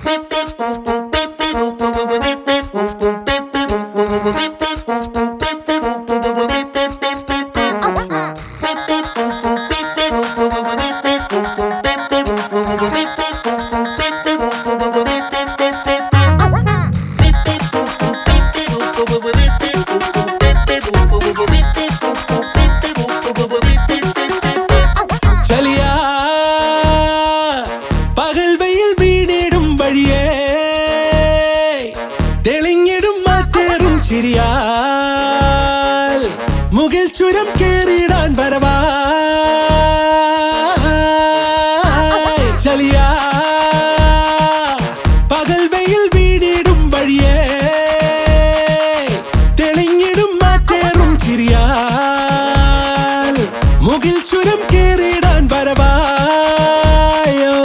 ചിരിയാൽ മുകിൽ ചുരം കേറിടാൻ വരവായി ചലിയാ പകൽ വെയിൽ വീണിടും വഴിയേ തെളിഞ്ഞിടും മാറ്റേറും ചിരിയാൽ മുകിൽ ചുരം കേറിടാൻ വരവായോ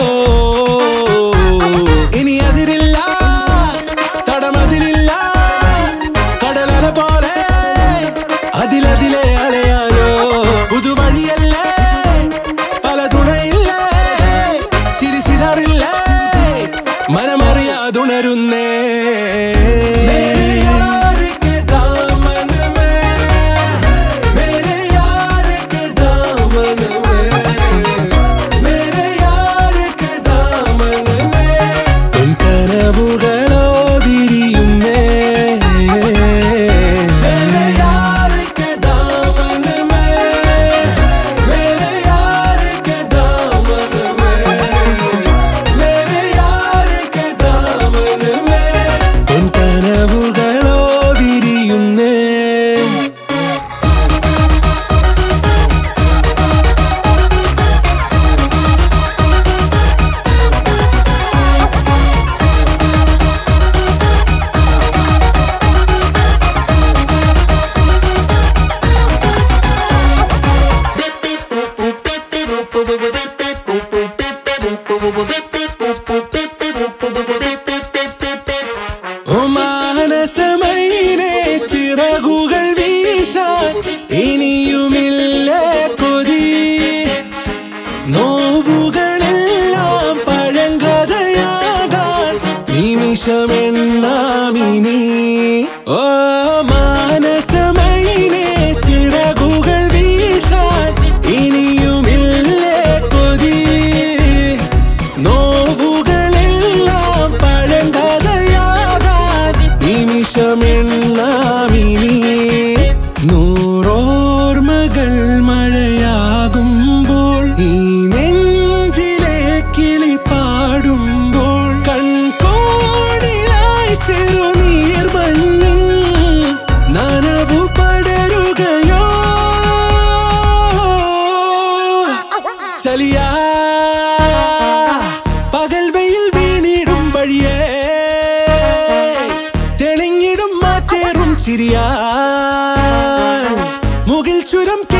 ഇനി അതിരില്ല തടമതിലില്ല അതിലതിലെ അലയാലോ പുതുവഴിയല്ലേ പല തുണയില്ലേ ചിരിച്ചിടാറില്ലേ മനമറിയാതുണരുന്നേ കനവുകളോ വിരിയുന്നേ കനവുകളോ വിരിയുന്നേ മാനസമൈനെ ചിറകുകൾ വീശാൻ ഇനിയുമില്ലേ കൊതി നോവുകളെല്ലാം പഴങ്കഥയാകാൻ നിമിഷമെണ്ണാമിനി ഓ മാനസമൈനെ ചിറകുകൾ വീശാൻ ഇനിയുമില്ലേ കൊതി നോവുകളെല്ലാം പഴങ്കഥയാകാൻ നിമിഷമെണ്ണാമിനി നൂറോർമ്മകൾ മഴയാകുമ്പോൾ ഈ നെഞ്ചിലെ കിളി പാടുമ്പോൾ കൺകോണിലായി ചെറുനീർ മഞ്ഞിൻ നനവു പടരുകയോ ചലിയാ പകൽ വെയിൽ വീണിടും വഴിയേ തെളിഞ്ഞിടും മാറ്റേറും ചിരിയാൽ മുകിൽ ചുരം